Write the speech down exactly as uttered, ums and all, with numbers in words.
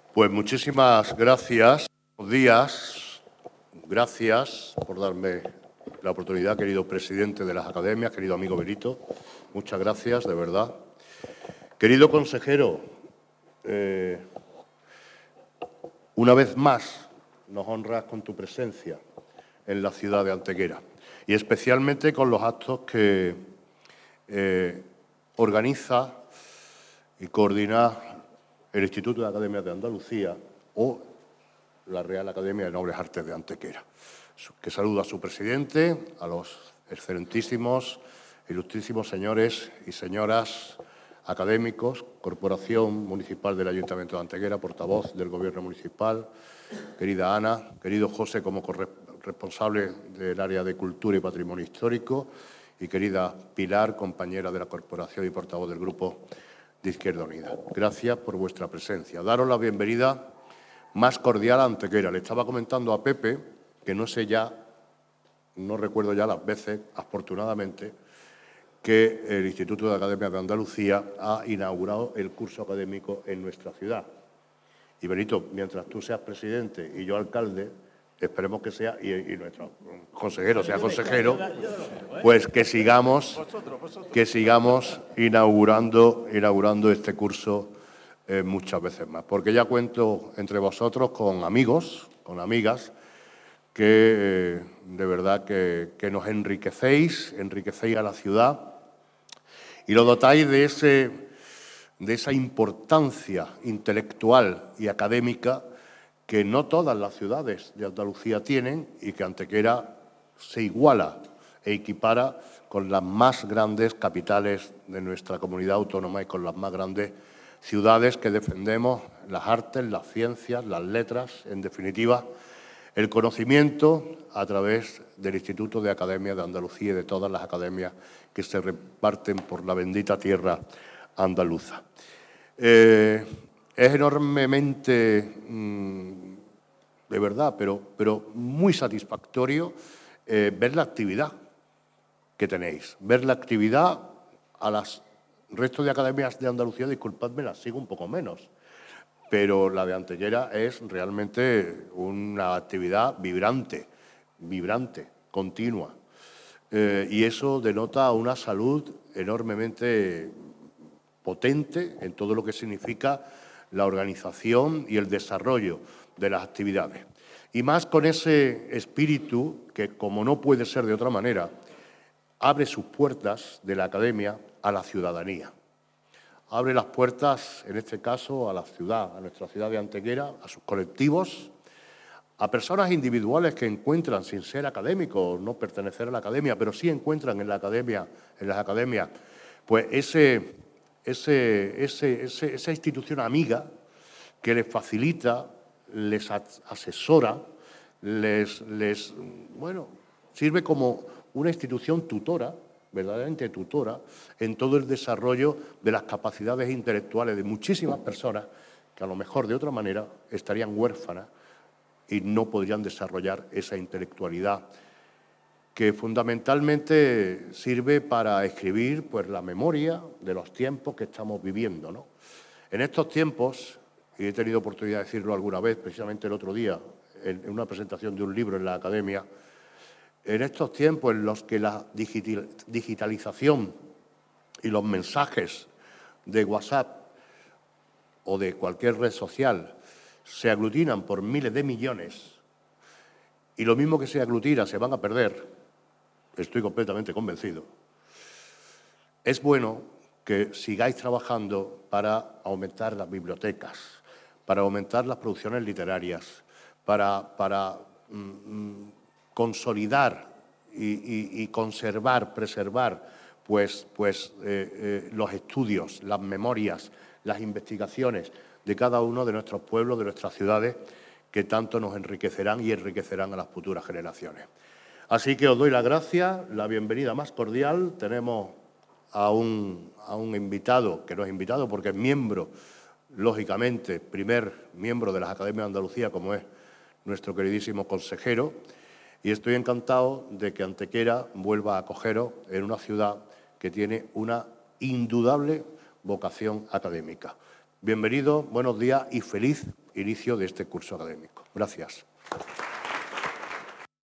Pues muchísimas gracias. Buenos días. Gracias por darme la oportunidad, querido presidente de las academias, querido amigo Benito. Muchas gracias, de verdad. Querido consejero, eh, una vez más nos honras con tu presencia en la ciudad de Antequera y especialmente con los actos que eh, organiza y coordina el Instituto de Academias de Andalucía o la Real Academia de Nobles Artes de Antequera, que saluda a su presidente, a los excelentísimos, ilustrísimos señores y señoras académicos, Corporación Municipal del Ayuntamiento de Antequera, portavoz del Gobierno Municipal, querida Ana, querido José como responsable del área de Cultura y Patrimonio Histórico y querida Pilar, compañera de la Corporación y portavoz del Grupo de Izquierda Unida. Gracias por vuestra presencia. Daros la bienvenida más cordial a Antequera. Le estaba comentando a Pepe, que no sé ya, no recuerdo ya las veces, afortunadamente, que el Instituto de Academias de Andalucía ha inaugurado el curso académico en nuestra ciudad. Y Benito, mientras tú seas presidente y yo alcalde, esperemos que sea, y, y nuestro consejero sea consejero, pues que sigamos, que sigamos inaugurando, inaugurando este curso eh, muchas veces más. Porque ya cuento entre vosotros con amigos, con amigas, que eh, de verdad que, que nos enriquecéis, enriquecéis a la ciudad y lo dotáis de, ese, de esa importancia intelectual y académica que no todas las ciudades de Andalucía tienen y que Antequera se iguala e equipara con las más grandes capitales de nuestra comunidad autónoma y con las más grandes ciudades que defendemos las artes, las ciencias, las letras, en definitiva, el conocimiento a través del Instituto de Academias de Andalucía y de todas las academias que se reparten por la bendita tierra andaluza. Eh, es enormemente, mmm, de verdad, pero, pero muy satisfactorio eh, ver la actividad que tenéis, ver la actividad a las resto de academias de Andalucía, disculpadme, las sigo un poco menos, pero la de Antequera es realmente una actividad vibrante, vibrante, continua. Eh, y eso denota una salud enormemente potente en todo lo que significa la organización y el desarrollo de las actividades. Y más con ese espíritu que, como no puede ser de otra manera, abre sus puertas de la academia a la ciudadanía. Abre las puertas, en este caso, a la ciudad, a nuestra ciudad de Antequera, a sus colectivos, a personas individuales que encuentran, sin ser académicos, no pertenecer a la academia, pero sí encuentran en la academia, en las academias, pues ese, ese, ese, ese, esa institución amiga que les facilita, les asesora, les, les, bueno, sirve como una institución tutora, verdaderamente tutora, en todo el desarrollo de las capacidades intelectuales de muchísimas personas que a lo mejor de otra manera estarían huérfanas y no podrían desarrollar esa intelectualidad que fundamentalmente sirve para escribir pues, la memoria de los tiempos que estamos viviendo, ¿no? En estos tiempos, y he tenido oportunidad de decirlo alguna vez, precisamente el otro día, en una presentación de un libro en la academia, en estos tiempos en los que la digitalización y los mensajes de WhatsApp o de cualquier red social se aglutinan por miles de millones y lo mismo que se aglutina se van a perder, estoy completamente convencido, es bueno que sigáis trabajando para aumentar las bibliotecas, para aumentar las producciones literarias, para, para mm, consolidar y, y, y conservar, preservar pues, pues, eh, eh, los estudios, las memorias, las investigaciones de cada uno de nuestros pueblos, de nuestras ciudades, que tanto nos enriquecerán y enriquecerán a las futuras generaciones. Así que os doy las gracias, la bienvenida más cordial. Tenemos a un, a un invitado, que no es invitado porque es miembro, lógicamente, primer miembro de las Academias de Andalucía, como es nuestro queridísimo consejero, y estoy encantado de que Antequera vuelva a acogeros en una ciudad que tiene una indudable vocación académica. Bienvenido, buenos días y feliz inicio de este curso académico. Gracias.